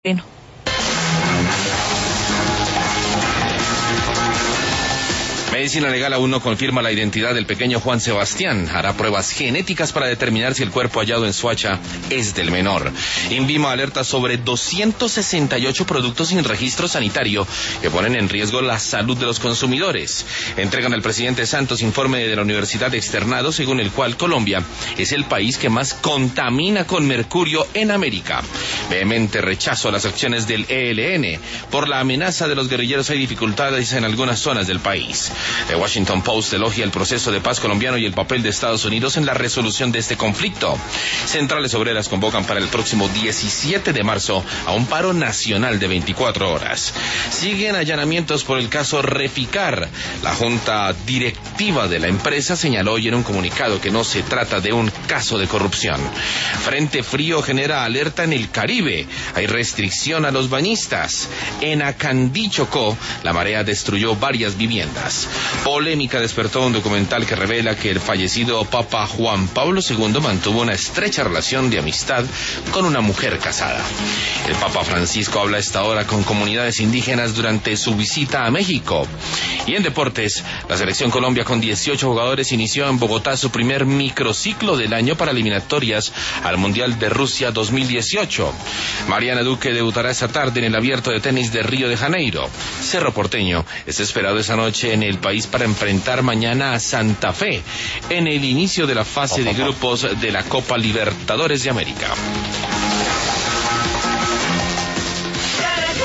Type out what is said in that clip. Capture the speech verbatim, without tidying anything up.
Medicina Legal aún no confirma la identidad del pequeño Juan Sebastián. Hará pruebas genéticas para determinar si el cuerpo hallado en Soacha es del menor. INVIMA alerta sobre doscientos sesenta y ocho productos sin registro sanitario que ponen en riesgo la salud de los consumidores. Entregan al presidente Santos informe de la Universidad Externado, según el cual Colombia es el país que más contamina con mercurio en América. Vehemente rechazo a las acciones del E L N. Por la amenaza de los guerrilleros hay dificultades en algunas zonas del país. The Washington Post elogia el proceso de paz colombiano y el papel de Estados Unidos en la resolución de este conflicto. Centrales obreras convocan para el próximo diecisiete de marzo a un paro nacional de veinticuatro horas. Siguen allanamientos por el caso Reficar. La junta directiva de la empresa señaló hoy en un comunicado que no se trata de un caso de corrupción. Frente frío genera alerta en el Caribe. Hay restricción a los bañistas. En Acandí, Chocó, la marea destruyó varias viviendas. Polémica despertó un documental que revela que el fallecido Papa Juan Pablo segundo mantuvo una estrecha relación de amistad con una mujer casada. El Papa Francisco habla a esta hora con comunidades indígenas durante su visita a México. Y en deportes, la selección Colombia con dieciocho jugadores inició en Bogotá su primer microciclo del año para eliminatorias al Mundial de Rusia dos mil dieciocho. Mariana Duque debutará esta tarde en el Abierto de Tenis de Río de Janeiro. Cerro Porteño es esperado esa noche en el país para enfrentar mañana a Santa Fe en el inicio de la fase de grupos de la Copa Libertadores de América.